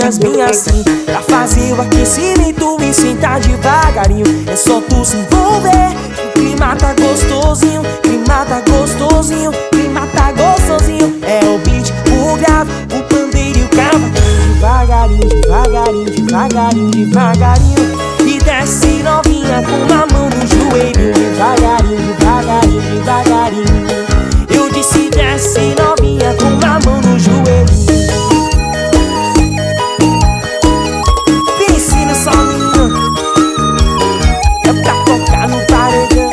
novinhas bem assim, pra fazer o aquecimento e sentar devagarinho. É só tu se envolver, o clima tá gostosinho, clima tá gostosinho, clima tá gostosinho. É o beat, o grave, o pandeiro e o cavaquinho. Devagarinho, devagarinho, devagarinho, devagarinho. E desce novinha com a mão no joelho. Devagarinho, devagarinho, devagarinho. Eu disse desce novinha com a mão no joelho. Pense no solinho, é pra tocar no paredão.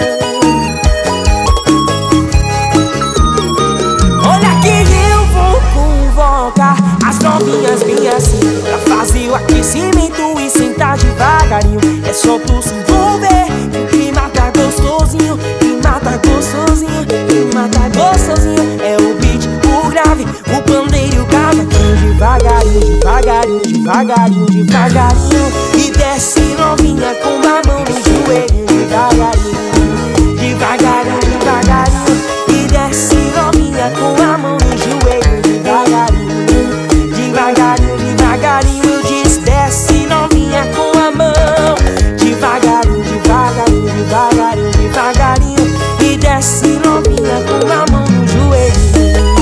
Olha que eu vou convocar as novinhas bem assim, pra fazer o aquecimento e sentar devagarinho. É só tu se envolver, o clima tá gostosinho, clima tá gostosinho, clima tá gostosinho. É o beat, o grave, o pandeiro e o cavaquinho. Devagarinho, devagarinho, devagarinho, devagarinho. E desce novinha com a mão no joelho. Devagarinho, devagarinho, devagarinho. E desce novinha com a mão no joelho. Devagarinho, devagarinho, devagarinho. Eu disse desce novinha com a mão. Devagarinho, devagarinho, devagarinho, devagarinho. E desce novinha com a mão no joelho.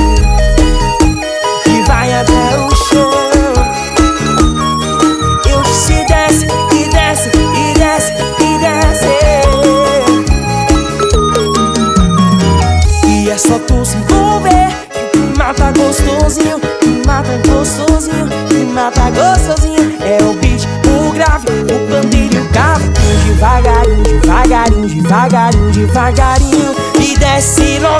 E vai até o chão. Eu disse desce, e desce, e desce, e desce. E é só tu se envolver, que o clima tá gostosinho, o clima tá gostosinho, o clima tá gostosinho. É o beat, o grave, o pandeiro e o cavaquinho. Devagarinho, devagarinho, devagarinho, devagarinho. E desce